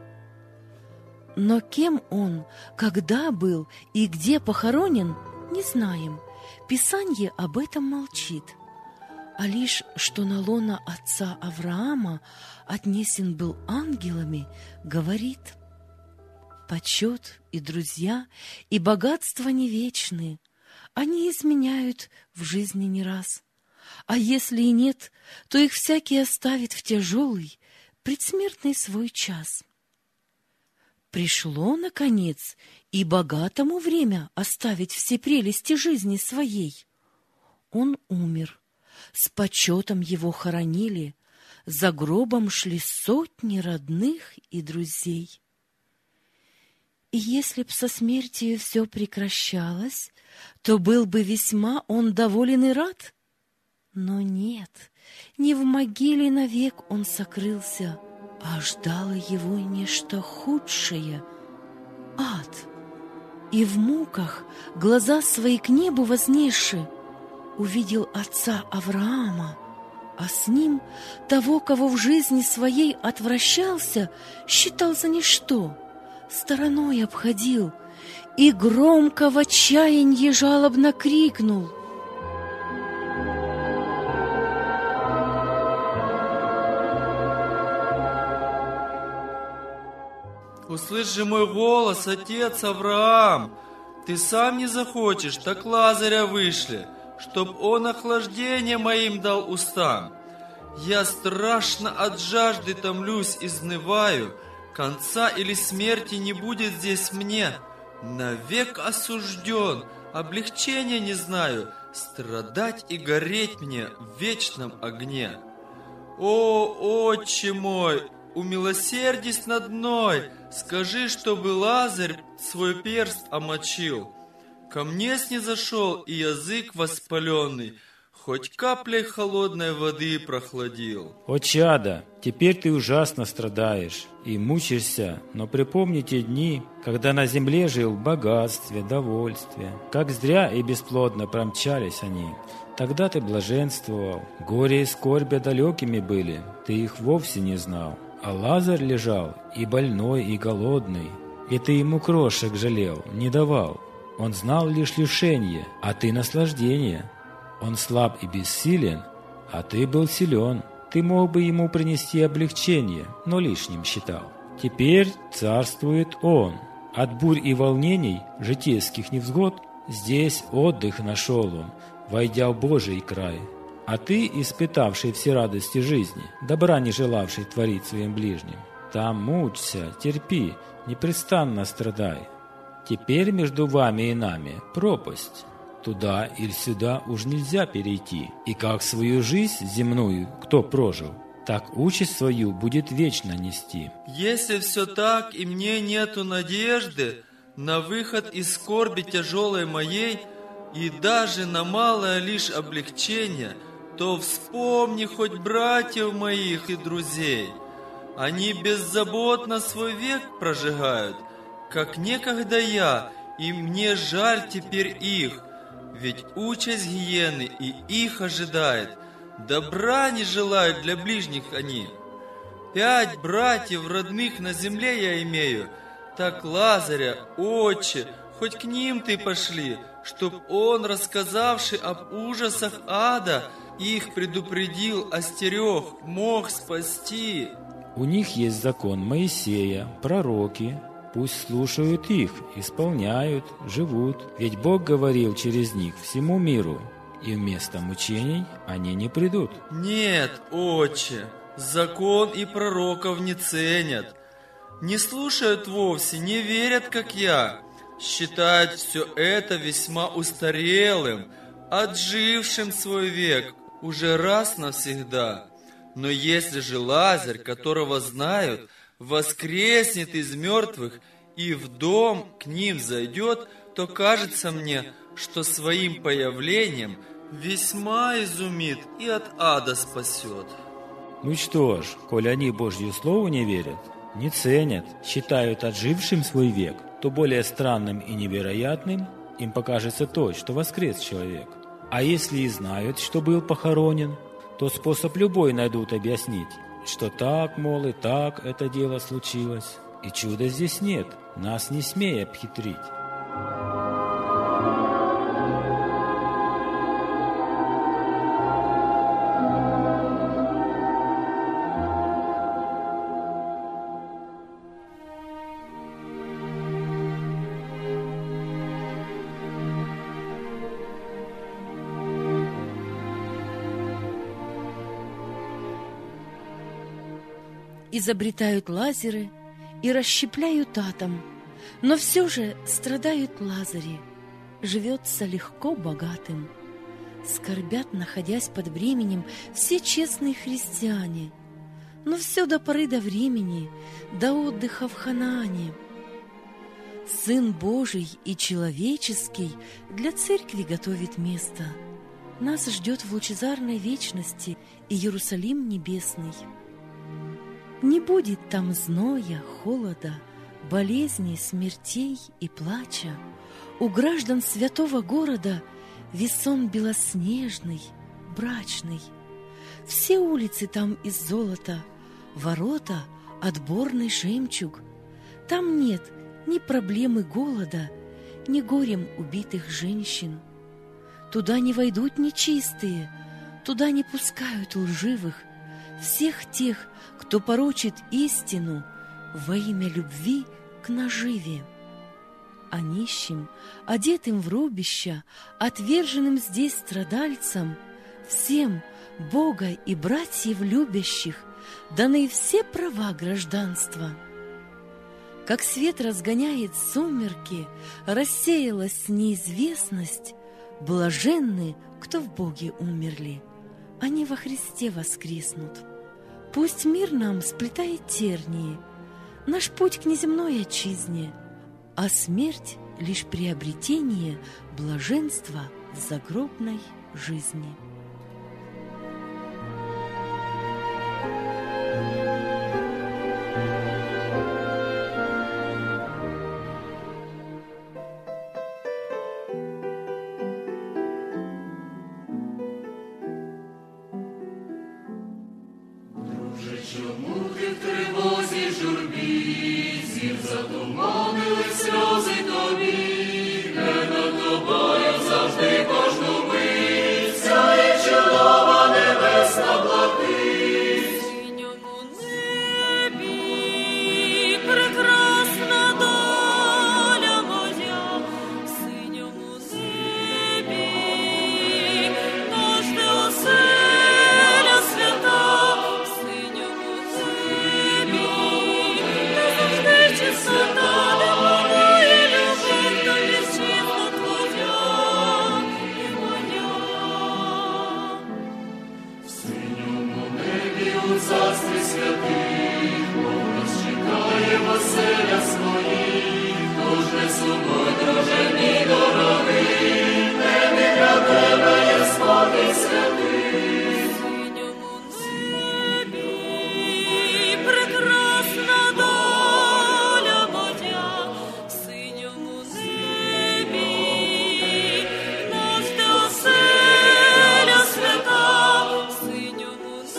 Но кем он, когда был и где похоронен, не знаем. Писанье об этом молчит. А лишь, что на лоно отца Авраама отнесен был ангелами, говорит: почет и друзья, и богатства не вечны, они изменяют в жизни не раз. А если и нет, то их всякий оставит в тяжелый, предсмертный свой час. Пришло, наконец, и богатому время оставить все прелести жизни своей. Он умер, с почетом его хоронили, за гробом шли сотни родных и друзей. И если б со смертью все прекращалось, то был бы весьма он доволен и рад. Но нет, не в могиле навек он сокрылся, а ждало его нечто худшее — ад. И в муках, глаза свои к небу вознесши, увидел отца Авраама, а с ним того, кого в жизни своей отвращался, считал за ничто, стороной обходил и громко в отчаянье жалобно крикнул: «Услышь же мой голос, отец Авраам! Ты сам не захочешь, так Лазаря вышли, чтоб он охлаждение моим дал устам. Я страшно от жажды томлюсь, изнываю, конца или смерти не будет здесь мне. Навек осужден, облегчения не знаю, страдать и гореть мне в вечном огне. О, Отче мой, умилосердись над мной, скажи, чтобы Лазарь свой перст омочил. Ко мне снизошел и язык воспаленный, хоть каплей холодной воды прохладил. О чадо, теперь ты ужасно страдаешь и мучаешься, но припомни те дни, когда на земле жил в богатстве, довольстве. Как зря и бесплодно промчались они. Тогда ты блаженствовал, горе и скорбь далекими были, ты их вовсе не знал. А Лазарь лежал и больной, и голодный, и ты ему крошек жалел, не давал. Он знал лишь лишенье, а ты наслаждение. Он слаб и бессилен, а ты был силен. Ты мог бы ему принести облегчение, но лишним считал. Теперь царствует он. От бурь и волнений, житейских невзгод, здесь отдых нашел он, войдя в Божий край. А ты, испытавший все радости жизни, добра не желавший творить своим ближним, там мучься, терпи, непрестанно страдай. Теперь между вами и нами пропасть. Туда или сюда уж нельзя перейти. И как свою жизнь земную кто прожил, так участь свою будет вечно нести. Если все так, и мне нету надежды на выход из скорби тяжелой моей, и даже на малое лишь облегчение, то вспомни хоть братьев моих и друзей. Они беззаботно свой век прожигают, как некогда я, и мне жаль теперь их. Ведь участь гиены и их ожидает, добра не желают для ближних они. 5 братьев родных на земле я имею, так Лазаря, Отче, хоть к ним ты пошли, чтоб он, рассказавший об ужасах ада, их предупредил, остерег, мог спасти. У них есть закон Моисея, пророки. Пусть слушают их, исполняют, живут. Ведь Бог говорил через них всему миру, и вместо мучений они не придут. Нет, Отче, закон и пророков не ценят, не слушают вовсе, не верят, как я. Считают все это весьма устарелым, отжившим свой век уже раз навсегда. Но если же Лазарь, которого знают, воскреснет из мертвых и в дом к ним зайдет, то кажется мне, что своим появлением весьма изумит и от ада спасет. Ну что ж, коль они Божью слову не верят, не ценят, считают отжившим свой век, то более странным и невероятным им покажется то, что воскрес человек. А если и знают, что был похоронен, то способ любой найдут объяснить, что так, мол, и так это дело случилось. И чуда здесь нет, нас не смей обхитрить. Изобретают лазеры и расщепляют атом, но все же страдают Лазари, живется легко богатым. Скорбят, находясь под бременем, все честные христиане, но все до поры до времени, до отдыха в Ханаане. Сын Божий и человеческий для церкви готовит место. Нас ждет в лучезарной вечности и Иерусалим небесный. Не будет там зноя, холода, болезней, смертей и плача. У граждан святого города весон белоснежный, брачный. Все улицы там из золота, ворота — отборный жемчуг. Там нет ни проблемы голода, ни горем убитых женщин. Туда не войдут нечистые, туда не пускают лживых, всех тех, кто порочит истину во имя любви к наживе. А нищим, одетым в робища, отверженным здесь страдальцам, всем Бога и братьев любящих даны все права гражданства. Как свет разгоняет сумерки, рассеялась неизвестность, блаженны, кто в Боге умерли, они во Христе воскреснут. Пусть мир нам сплетает тернии, наш путь к неземной отчизне, а смерть — лишь приобретение блаженства в загробной жизни. Чому ти в тривозі, журбі, зір затуманили сльози тобі, не над тобою завжди кожну мить, сяє чудова небесна блакить. В синьому небі прекрасна доля моя, в синьому небі наш де оселя свята. Царстві святих, Бог нас чекає в оселях своїх, тож не сумуй, друже мій дорогий, в небі для тебе є спокій святий. В синьому небі прекрасна доля моя, в синьому небі наш де оселя свята, в синьому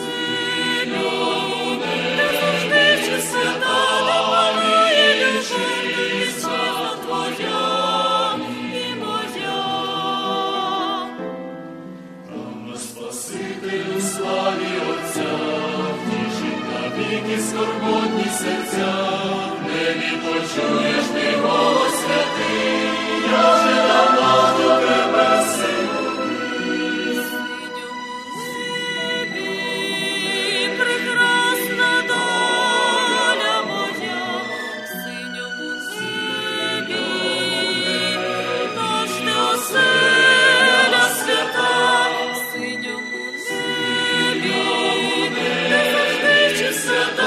скорботні серця, в небі почуєш ти голос святий, я вже давно до тебе силу. В синьому небі прекрасна доля моя, в синьому небі наш де оселя свята, в синьому небі де завжди чистота.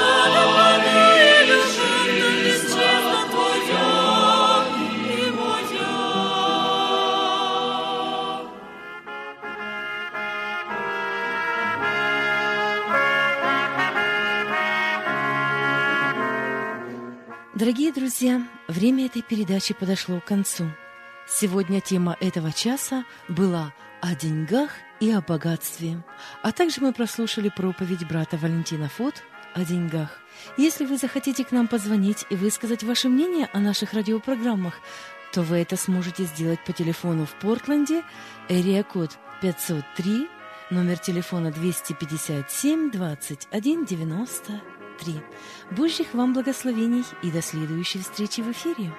Дорогие друзья, время этой передачи подошло к концу. Сегодня тема этого часа была о деньгах и о богатстве. А также мы прослушали проповедь брата Валентина Фот о деньгах. Если вы захотите к нам позвонить и высказать ваше мнение о наших радиопрограммах, то вы это сможете сделать по телефону в Портленде, area-код 503, номер телефона 257 21 93. Божьих вам благословений и до следующей встречи в эфире.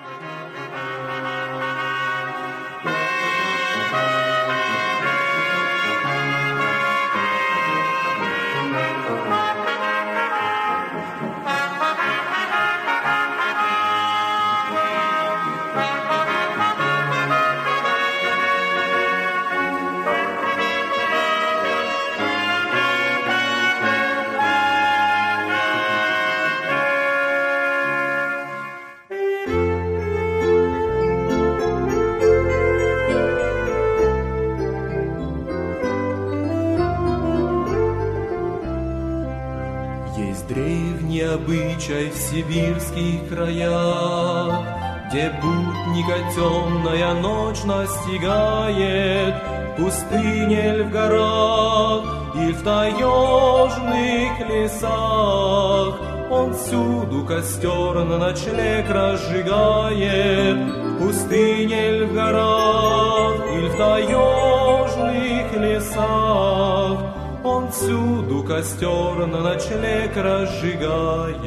Обычай в сибирских краях, где будника темная ночь настигает, в пустыне ль в горах и в таежных лесах, он всюду костер на ночлег разжигает, в пустыне ль в горах и в таежных лесах, он всюду костер на ночлег разжигает.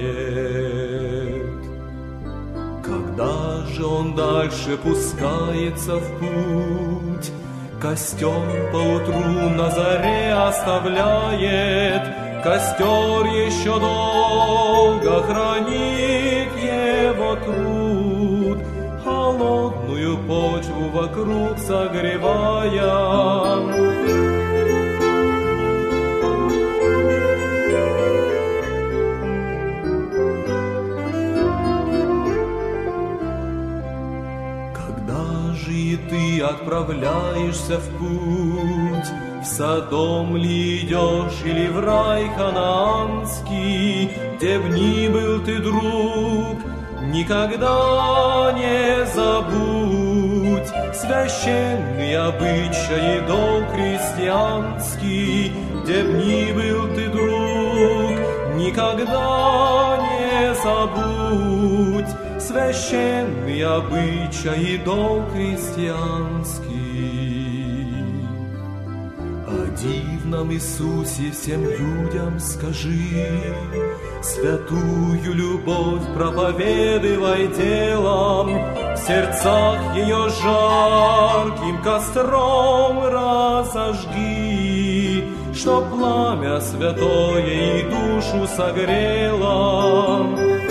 Когда же он дальше пускается в путь, костер поутру на заре оставляет, Костер еще долго хранит его труд, холодную почву вокруг согревая. Ты отправляешься в путь, в Содом ли идешь или в рай ханаанский, где б ни был ты, друг, никогда не забудь священный обычай и долг христианский, где б ни был ты, друг, никогда не забудь священный обычай и долг христианский. О дивном Иисусе всем людям скажи, святую любовь проповедывай делом, в сердцах ее жарким костром разожги, чтоб пламя святое и душу согрело.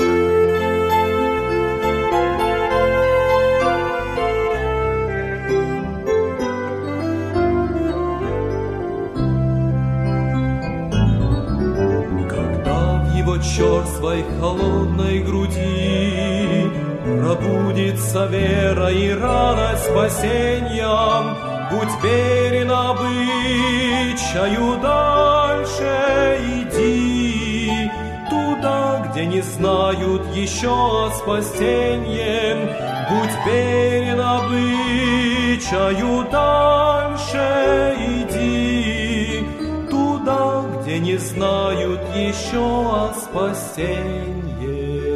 Черствой холодной груди пробудится вера и радость спасенья. Будь верен обычаю, дальше иди, туда, где не знают еще о спасенье. Будь верен обычаю, дальше иди, туда, где не знают еще о спасенье.